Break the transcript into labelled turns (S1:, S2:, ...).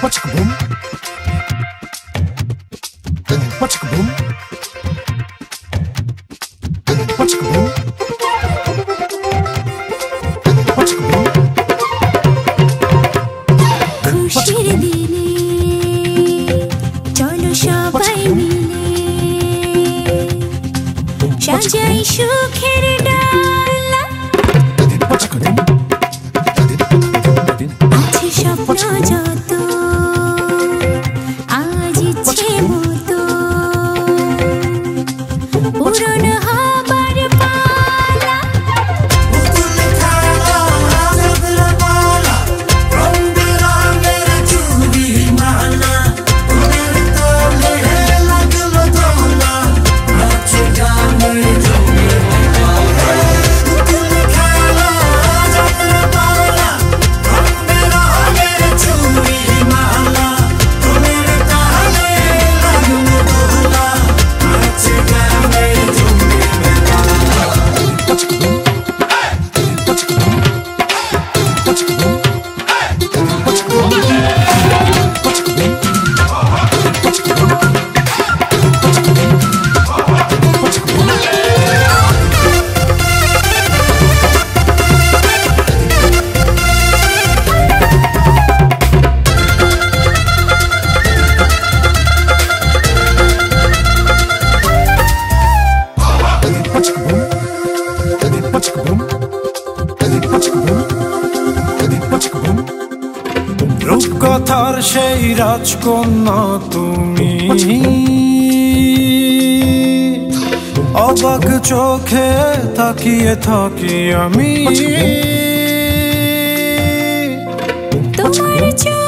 S1: boom. Watch a boom. Watch a boom. Watch a boom.
S2: খুশির দিনে চলো সবাই মিলে সাজাই সুখের ডালা আছে স্বপ্ন যত আজ ইচ্ছে মতো পূরণ হবার পালা
S1: রূপকথার সেই রাজকন্যা তুমি অবাক চোখে তাকিয়ে থাকি আমি
S2: তোমার